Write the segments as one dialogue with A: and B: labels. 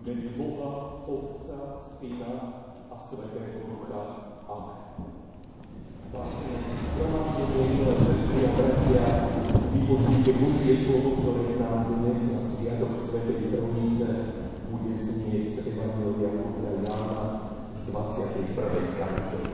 A: mene Boha, Otca, Syna a Svätého Ducha. Amen. Vážené zhromaždenie, milé sestry a bratia, vypočujte Božie slovo, ktoré nám dnes na Sviatok Svätej Trojice bude znieť z Evanjelia podľa Jána z 21. kapitoly.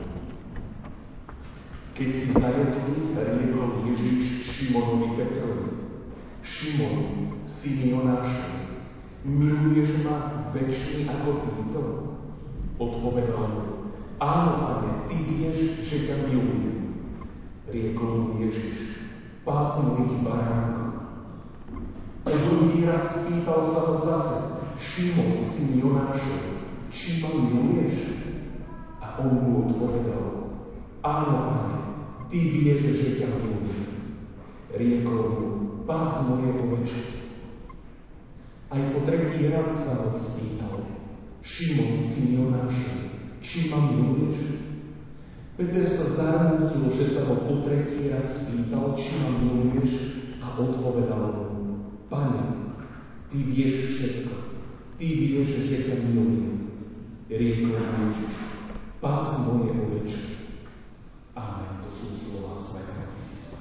A: Keď si zajedli, riekol Ježiš Šimonovi Petrovi: Šimon, syn Jonášov, miluješ ma väčšine ako týto? Odpovedal mu: Áno, Pane, ty vieš, že ťa milujem. Riekol mu Ježiš: Pás mojich baránkov. A druhý raz spýtal sa ho zase: Šimon, syn Jonášov, či ma miluješ? A on mu odpovedal: Áno, Pane, ty vieš, že ťa milujem. Riekol mu: Pás moje ovečky. Aj po tretí raz sa ho spýtal: Šimon, syn Jonášov, či ma miluješ? Peter sa zarmútil, že sa ho po tretí raz spýtal, či ma miluješ, a odpovedal mu: Pane, ty vieš všetko, ty vieš, že ťa milujem. Riekol Ježiš: Pás moje ovečky. Amen. To sú slova Svätého písma.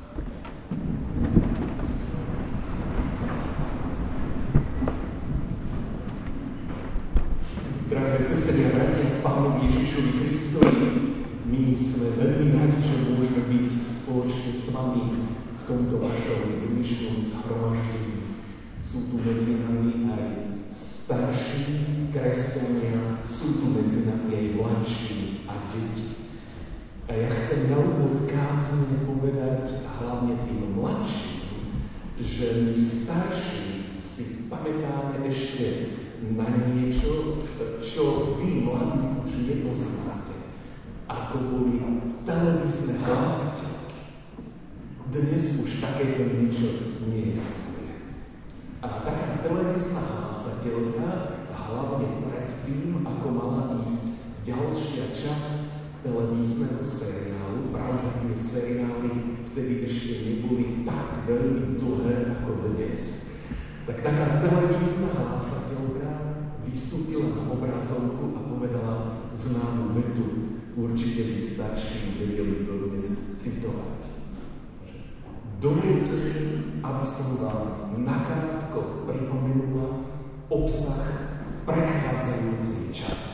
A: Drahé sestry a bratia v Pánovi Ježišovi Kristovi, my sme veľmi radi, že môžeme byť spoločne s vami v tomto vašom dnešnom zhromaždení. Sú tu medzi nami aj starší kresťania, sú tu medzi nami aj mladší a deti. A ja chcem na úvod kázne povedať, hlavne tým mladším, že my starší si pamätáme ešte na niečo, čo vy mladí už nepoznáte, ako boli televízne hlásateľky. Dnes už takéto niečo neexistuje. A taká televízna hlásateľka, hlavne pred tým, ako mala ísť ďalšia časť televízneho seriálu, práve tie seriály vtedy ešte neboli tak veľmi dlhé ako dnes, tak taká televízna hlásateľka vystúpila na obrazovku a povedala známu vetu, určite by starší vedeli to dnes citovať. Dovoľte mi, aby som vám nakrátko pripomenula obsah predchádzajúcej časti.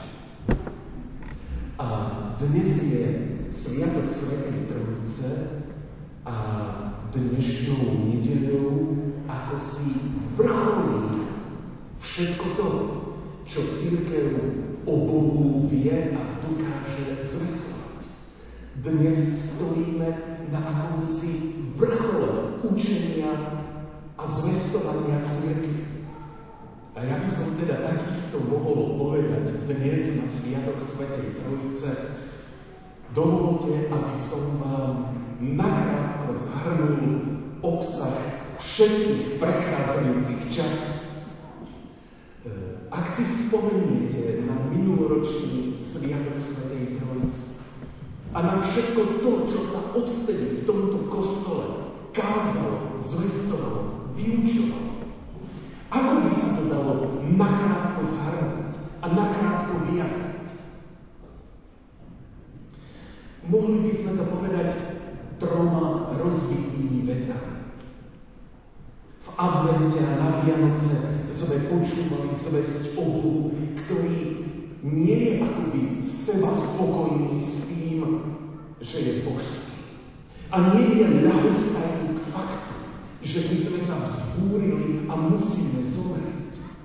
A: A dnes je Sviatok Svätej Trojice a dnešnou nedeľou ako si vrcholí všetko to, čo cirkev o Bohu vie a dokáže zvestovať. Dnes stojíme na akomsi vrchole učenia a zvestovania cirkvi. A ja by som teda takisto mohol povedať dnes na Sviatok Svätej Trojice: dovoľte, aby som vám nakrátko zhrnul obsah všetkých predchádzajúcich časí. Ak si spomeniete na minuloročný Sviatok Svätej Trojice a na všetko to, čo sa odvtedy v tomto kostole kázalo, zvestovalo, vyučovalo, ako by sa to dalo nakrátko zhrnúť a nakrátko vyjadriť? Mohli by sme to povedať 3 rozbitými vetami. V advente a na Vianoce sme počúvali zvesť o Bohu, ktorý nie je akoby seba spokojný s tým, že je božský. A nie je ľahostajný k faktu, že my sme sa vzbúrili a musíme zomrieť.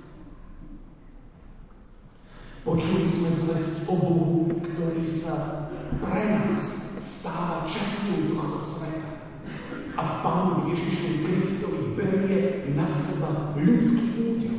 A: Počuli sme zvesť o Bohu, ktorý sa pre nás stáva časťou tohto sveta a v Pánu Ježišovi Kristovi berie na seba ľudský údel.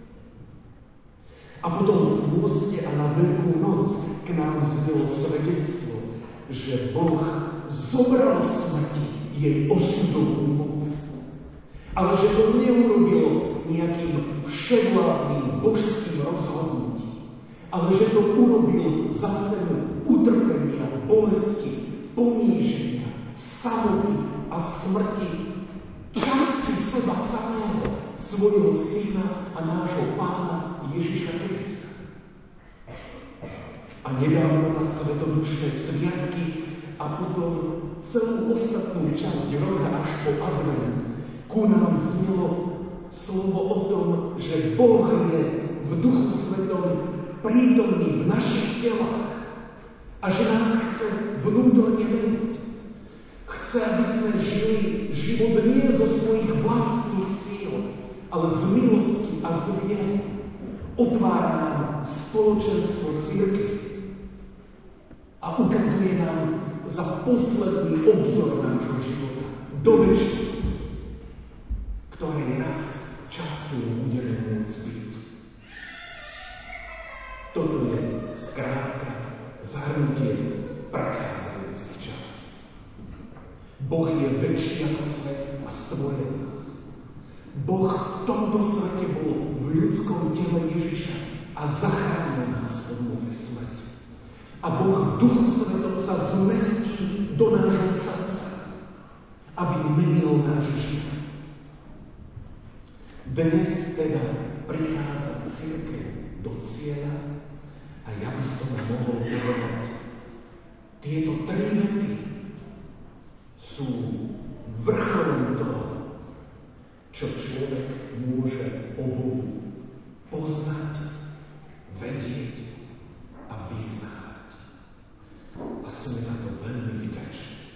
A: A potom v pôste a na Veľkú noc k nám znelo svedectvo, že Boh zobral smrti jej osudovú moc, ale že to neurobil nejakým vševládnym božským rozhodnutím, ale že to urobil za cenu utrpenia, bolesti, poníženia, samoty a smrti, časti seba samého, svojho Syna a nášho Pána Ježiša Krista. A nedávno na svetodušné sviatky a potom celú ostatnú časť roka až po advent ku nám znelo slovo o tom, že Boh je v Duchu Svetom prítomný v našich telách a že nás chce vnútorne meniť. Chce, aby sme žili život nie zo svojich vlastných síl, ale z milosti a z viery. Otvára nám spoločenstvo cirkvi a ukazuje nám za posledný obzor nášho života do večnosti, ktorej raz často budeme môcť byť. Toto je skrátka zhrnutie predchádzajúcich časov. Boh je väčší ako svet a stvoril nás. Boh v tomto svete bol v ľudskom tele Ježiša a zachránil nás od moci smrti. A Boh v Duchu Svetom sa zmestí do nášho srdca, aby menil náš život. Dnes teda prichádza cirkev do cieľa a ja by som mohol povedať, tieto tri vety sú vrcholom toho, čo človek môže o Bohu poznať, vedieť a vyznávať. A sme za to veľmi vďační.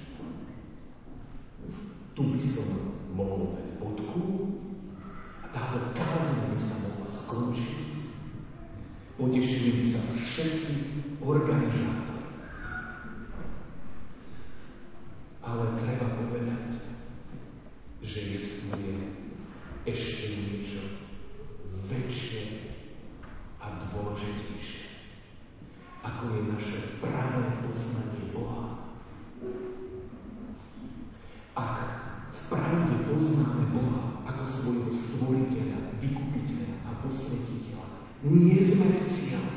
A: Tu by som mohol dať bodku a táto kázeň by sa mohla skončiť. Potešili by sa všetci organizátori. Ale treba povedať, že je ešte niečo väčšie a dôležitejšie, ako je naše pravé poznanie Boha. Ak v pravde poznáme Boha ako svojho stvoriteľa, vykupiteľa a posvetiteľa, nie sme v cieľi.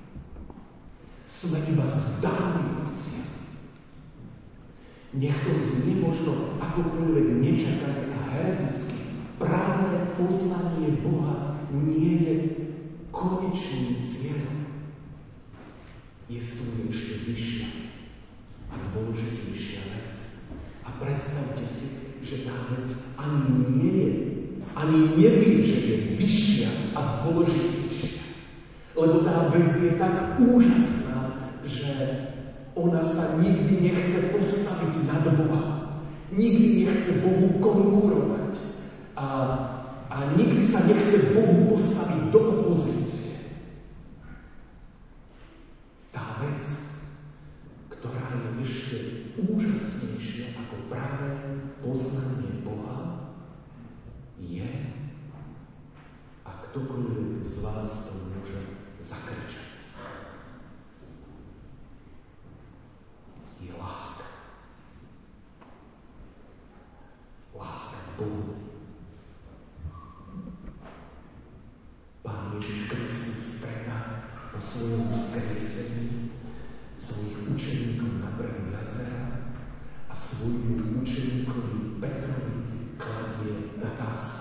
A: Sme iba zdáni v cieľi. Nech to znie možno akokoľvek nečakané a hereticky. Pravé poznanie Boha nie je konečným cieľom. Je tu ešte vyššia a dôležitejšia vec. A predstavte si, že tá vec ani nie je, ani nevie, že je vyššia a dôležitejšia. Lebo tá vec je tak úžasná, že ona sa nikdy nechce postaviť nad Boha. Nikdy nechce Bohu konkurovať. A nikdy sa nechce Bohu postaviť do opozície. Tá vec, ktorá je ešte úžasnejšia ako práve poznanie Boha, je, a ktokoľvek z vás to môže zakričať, je láska. Láska k Bohu. Pán Ježiš Kristus stretá po svojom vzkriesení svojich učeníkov na brehu jazera a svojmu učeníkovi Petrovi kladie otázku.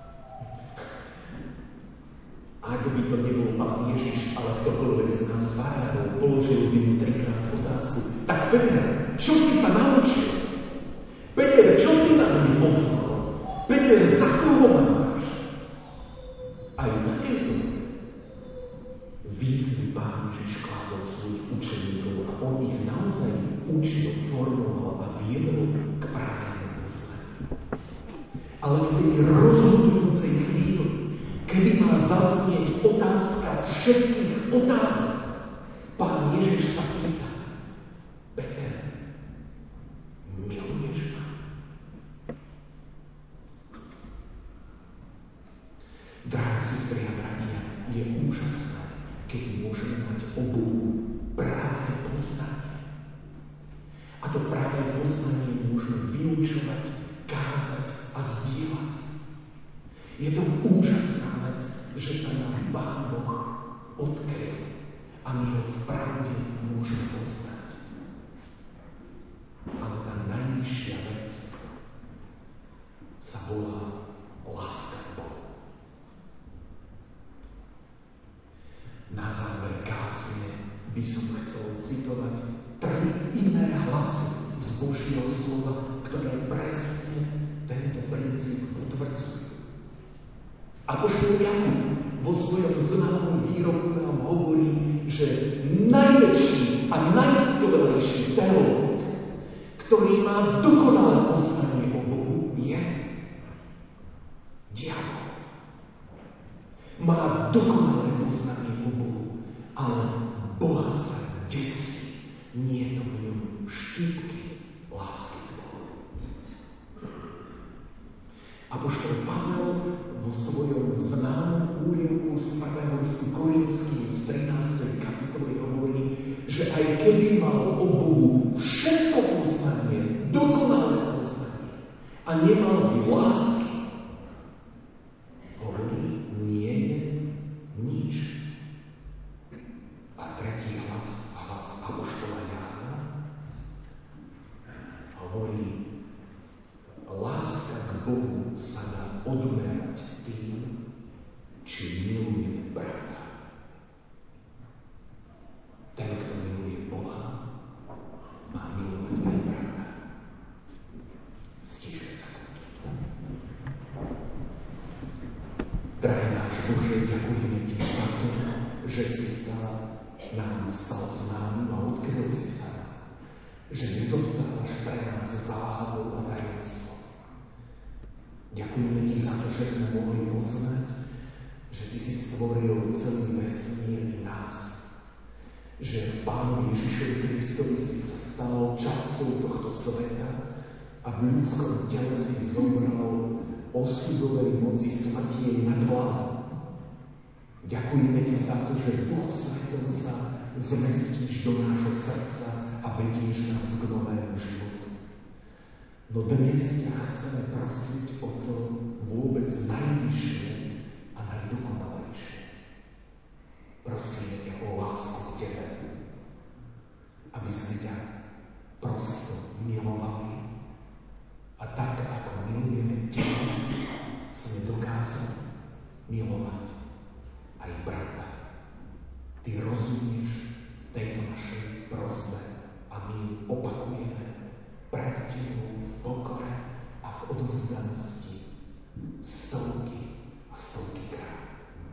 A: Ak by to nebol Pán Ježiš, ale ktokoľvek z nás farárov položil by mu trikrát otázku. Tak Peter, čo si sa naučil? Peter, čo si na mňa poznal? Peter, za koho máš? Aj takéto výzvy Pán Ježiš kládol svojich učeníkov a on ich naozaj učil, formoval a viedol k pravému poznaniu. Ale v tej rozhodujúcej chvíli, kedy má zaznieť otázka všetkých otázok, Pán Ježiš sa pýta: Peter, miluješ ma? Drahí sestry a bratia, je úžasné, keď môžeme mať o Bohu práve poznanie. A to práve poznanie môžeme vyučovať, kázať a zdieľať. Je to úžasná vec, že sa nám Pán Boh odkryl a my ho v pravde môžeme poznať. Ale tá najvyššia vec sa volá láska k Bohu. by som chcel citovať 3 iné hlasy z Božieho slova, ktoré presne tento princíp potvrdzujú. Apoštol Jakub vo svojom známom výroku nám hovorí, že najväčší a najskvelejší teológ, ktorý má dokonalé poznanie o Bohu, je diabol. Má dokonalé poznanie o Bohu, ale Boha sa desí. Nie je to v ňom štípky lásky k Bohu. Apoštol Pavel vo svojom známom úryvku z 1. listu Korinským z 13. kapitoly hovorí, že aj keby mal o Bohu všetko poznanie, dokonalé poznanie a nemal by lásky, hovorí, nie je nič. A tretí hlas apoštola Jána, hovorí, láska k Bohu sa dá odmerať tým, či miluje brata. Ten, kto miluje Boha, má milovať aj brata. Stížme sa. Drahý náš Bože, ďakujeme Ti za to, že si sa nám stal známym a odkryl si sa, že nezostávaš pre nás záhadou a tajomstvom. Ďakujeme Ti za to, že sme mohli poznať, že Ty si stvoril celý vesmír i nás. Že v Pánu Ježišovi Kristovi si sa stal časťou tohto sveta a v ľudskom tele si zobral osudovej moci smrti nad vládu. Ďakujeme Ti za to, že Duch Svetom sa zmestíš do nášho srdca a vedieš nás k novému životu. No dnes ťa chceme prosiť o to vôbec najvyššie a najdokonalejšie. Prosíme ťa o lásku k Tebe, aby sme ťa prosto milovali a tak, ako milujeme Teba, sme dokázali milovať aj brata. Ty rozumieš tejto našej prosbe a my opakujeme pred Tebou v pokore a v odovzdanosti stovky a stovky krát.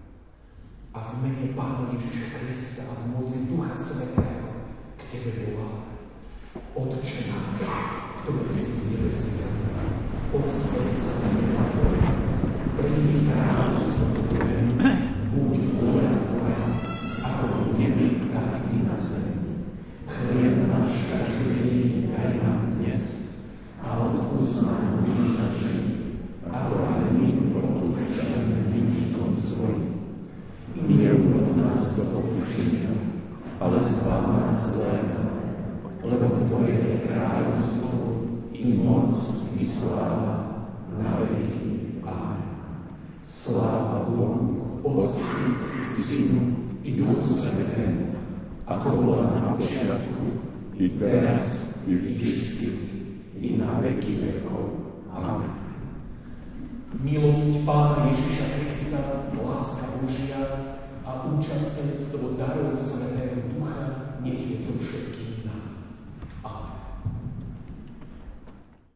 A: A v mene Pána Ježiša Krista a v moci Ducha Svätého k Tebe voláme. Otče náš, ktorý si v nebesiach, posväť sa meno Tvoje, príď kráľovstvo Tvoje, buď vôľa Tvoja, ako v nebi, tak i na zemi. Chlieb náš každodenný daj nám dnes a odpusť nám hriechy naše, ako aj my odpúšťame vinníkom svojim. I neuvod nás do pokušenia, ale zbav nás zlého, lebo Tvoje je kráľovstvo, i moc, i sláva, na veky. Amen. Sláva Bohu, Otcu, Synu i Duchu Svätému, ako bola na počiatku, i teraz, i vždycky, i na veky vekov. Amen. Milosť Pána